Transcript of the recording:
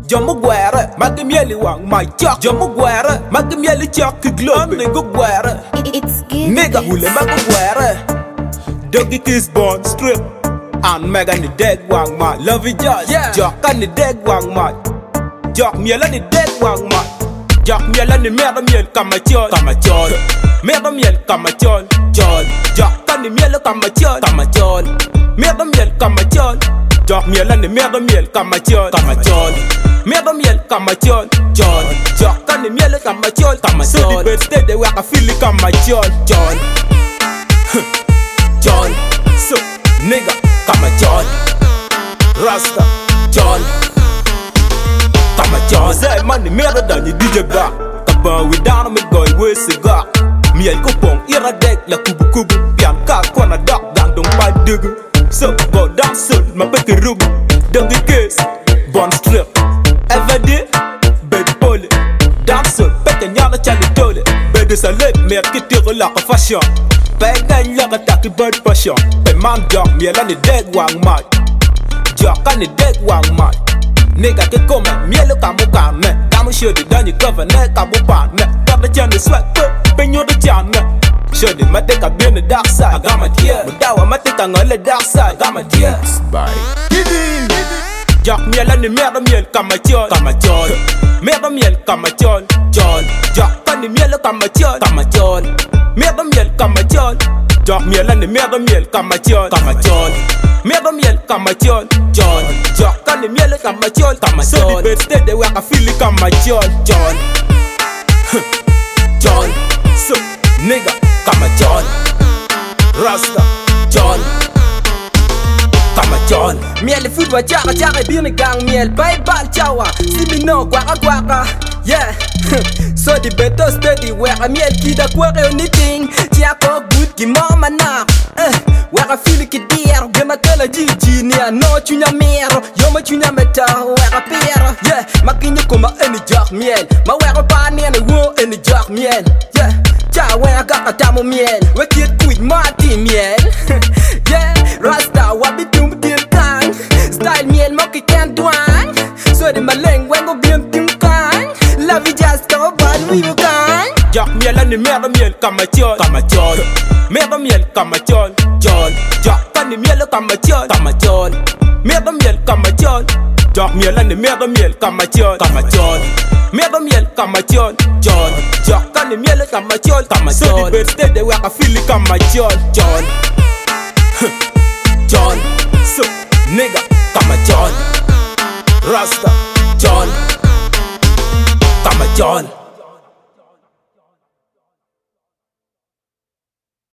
Jomo guerra, magamieli wang my chuck. Jomo guerra, magamieli chuck globe. Nigga guerra, It's good. nigga hule mago guerra. Doggy kiss born strip. And Megan the dead wang my love it just. Jock and the dead wang my. Jock miel and the dead wang my. Jock miel and the merde miel kamachon. Kamachon. Merde miel kamachon. John. Jock and the miel kamachon. Kamachon. Merde miel kamachon. Jock miel and the merde miel kamachon. Kamachon. Merde miel kamachon. John. Jock and the miel kamachon. Kamachon. So the birds stay they work a feel it kamachon. John. John. So nigga kamachon. Rasta. John. Kamachon. Say money merde dan you DJ back. Kaban we down me go we cigar. Miel kopong ira dek la kubu kubu. Pian ka kwana dak dan dong pa dugu. So go down soon, my baby ruby. Don't be kiss, born strip. Every day, bed pole. Dance soon, peke nyana chali tole. Bed is a lip, me a kitty like a fashion. Beg that like a tacky bird passion. A man dog, me a land the dead wang mad. Jock and the dead wang mad. Nigga can come at me, look at me. Come show the done you cover neck, kabu pan. Got the channel sweat, pen you the channel. Show the matic I be on the dark side. I got my tear. But that one matic on the dark side. I got my tears. Bye. Jock miel and the merde miel kamachon. Kamachon. Merde miel kamachon. John. Jock and the miel kamachon. Kamachon. Merde miel kamachon. Jock miel and the merde miel kamachon. Kamachon. Merde miel kamachon. John. Jock and the miel kamachon. Kamachon. So the birds stay they work a feel it kamachon. John. John. So nigga kamachon. Rasta. John. Kamachon. Miel food wa chaka chaka bini gang miel bye bal chawa Sibi no kwaka kwaka yeah So the better steady where a miel kida kwaka anything Tiako good ki mama na Where a feel ki dear Gema tela jiji ni a no chunya mero Yoma chunya meta where a pear yeah Makinyo kuma any jock miel Ma where a pan and a wo any jock miel yeah Cha where I got a tamo miel We kid quick marty miel yeah Rasta wabi Style miel moki can douane So the maleng wengo bien tim kan La vie just go bad we you can Jock miel and the merde miel kamachon. Kamachon. Merde miel kamachon. John. Jock and the miel kamachon. Kamachon. Merde miel kamachon. Jock miel and the merde miel kamachon. Kamachon. Merde miel kamachon. John. Jock and the miel kamachon. Kamachon. So the birds stay they work a feel it kamachon. John. John. So nigga kamachon. Rasta. John. Kamachon.